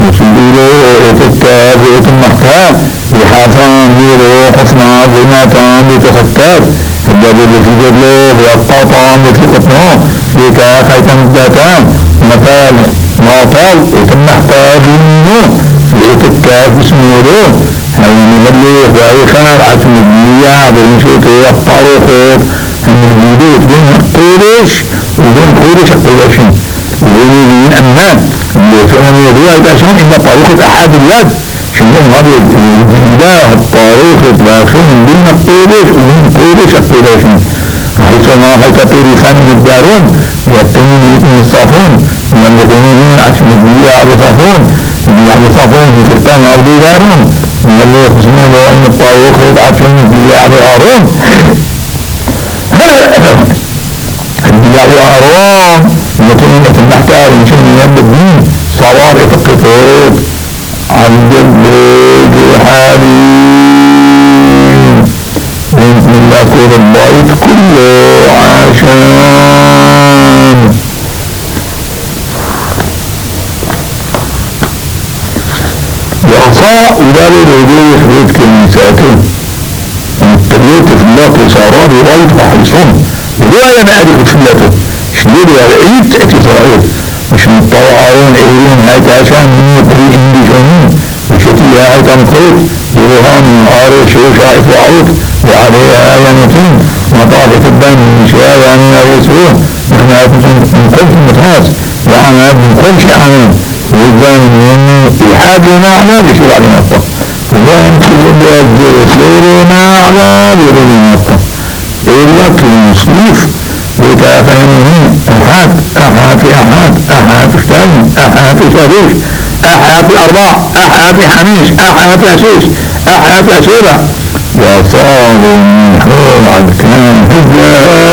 وسبيله تكتاب وتمحتاب بحافان ميرو حسنا بناتان بتخطاب الجبل في جبله والقطعان بتقطنه بكا خيطان ذاتان مثال معطال وتمحتاب منه بتكتاب اسمه هاي مبلغ وعيخان عشان الدنيا بنشوط الطاروخ الجدود بين قريش وبين قريش القريشين وبين أمان اللي فهم يدوها عشان إن طريقة أحد اليد شنهم هذا الجداه الطريق الداخل بين قريش وبين قريش القريشين حيث ما حيث قريشان الدارون والتنين يصافون من يكونون عشان الدنيا يصافون يصافون في سلطان أرض دارون من اللي يقسمون أن الطريق عشان الدنيا يعرون الدنيا أرام مكينة المحتار مشان ينبي الدين صوارف القطوط عند البيت الحالين من يكون البيت كله عشان يعصى ودار الرجل يخبط كنيساته التبيوت في الله تصارار يغيط وحيصون ودوها أنا أدخل في الله شديد والعيد تأتي إسرائيل مش مطلعون إيرون هاي عشان من يبري إنديجونين وشتيها هاي تنقيت يروهان عارف شو شايف وعود وعليها ينطين مطالة الدم من شيئا يعني يسوون نحن من كل متهاز وعنا من كل شيء عنين وإذن من الحاج معنا بشيء علينا الطف وإذن سيرنا على بيرنا الطف إلا كالمصروف وتفهمين أحد اشتغل أحد شريف أحد أرباع أحد حميش أحد أسيس أحد أسيرة وصار من حول عن كان حجة